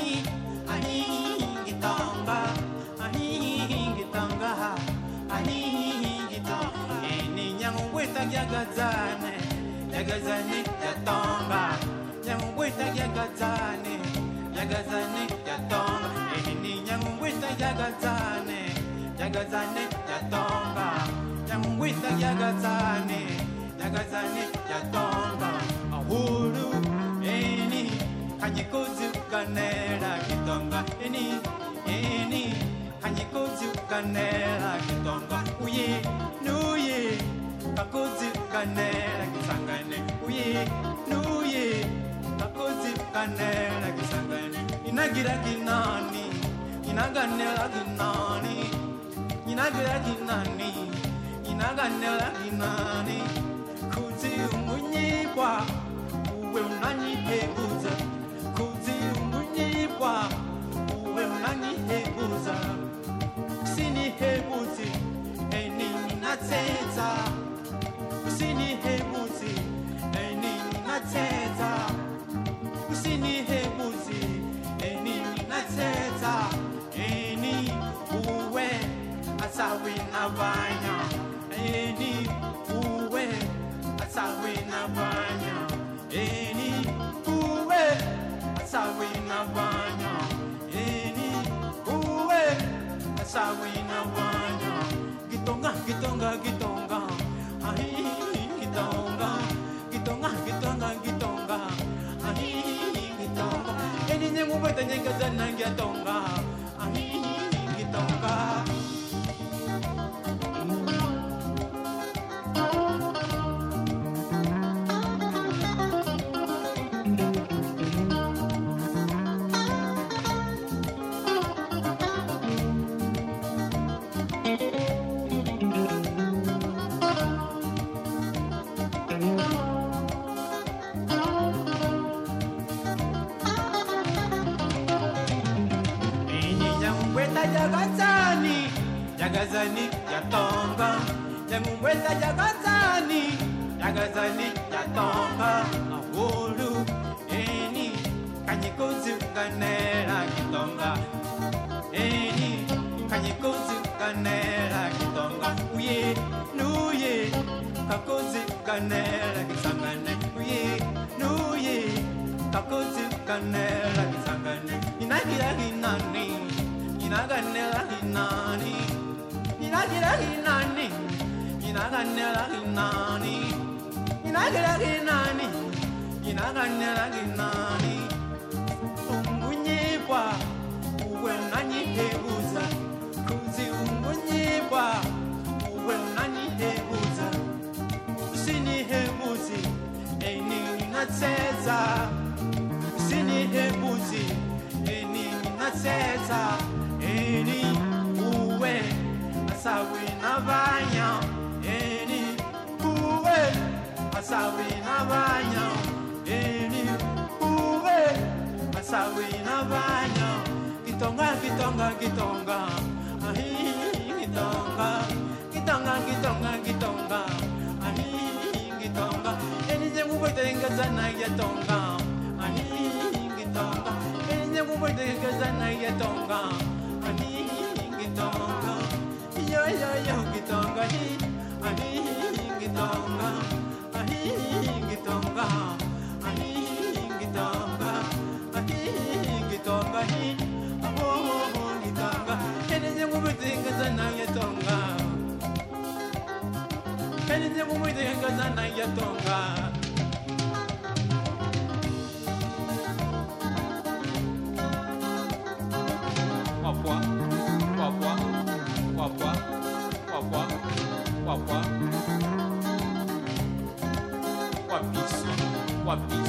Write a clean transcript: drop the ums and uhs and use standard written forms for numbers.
gitonga, gitonga, gitonga. Eni nyangu weta gyagazane, yagazane yatonga. Nyangu weta gyagazane, yagazane yatonga. Eni nyangu weta gyagazane, yagazane yatonga. Nyangu weta gyagazane, yagazane yatonga. Ahulu eni kanyikozu kanela gitonga. Eni kanyikozu kanela gitonga. Uye nuye kakozu kanela gisangane. Uye nuye kakozu kanela gisangane. Inagira ginani, inaganela ginani, inagira ginani, inaganela ginani. Kuzi umunyibwa uwe unanyihebuza, kuzi umunyibwa uwe unanyihebuza. Usinihebuzi eni ninateza, usinihebuzi eni ninateza, usinihebuzi eni ninateza. Eni uwe asawi nabanya, eni uwe asawi nabanya, eni uwe asawi nabanya, eni uwe asawi nabanya. Gitonga, gitonga, gitonga, ahi gitonga, gitonga, gitonga, gitonga, ahi gitonga. Eni nyengu beta nyenga zana gitonga, ahi gitonga. Jagazani, jagazani yatonga. Nyamweta jagazani, jagazani yatonga. Ahulu eni kanyikozu kanela gitonga. Eni kanyikozu kanela gitonga. Uye nuye kakozu kanela gisangane. Uye nuye kakozu kanela gisangane. Inagira ginani, inaganela hinani, inagira hinani, inaganela hinani, inagira hinani, inaganela hinani. Umunyibwa uwe unanyihebuza, kuzi umunyibwa uwe unanyihebuza. Usinihebuzi eni ninateza, usinihebuzi eni ninateza. Eni uwe asawi nabanya, eni uwe asawi nabanya, eni uwe asawi nabanya. Gitonga, gitonga, gitonga, ahi gitonga, gitonga, gitonga, gitonga, ahi gitonga. Eni nyengu beta zana yatonga, ahi gitonga. Eni nyengu beta zana yatonga. Gitonga, yo yo yo gitonga, ahi gitonga, ahi gitonga, ahi gitonga, ahi gitonga, oh gitonga. Eni nyengu beta zana yatonga, eni nyengu beta zana yatonga. Wapwa, wapwa, wapwa, wapwa, wapwa, wapiso, wapiso.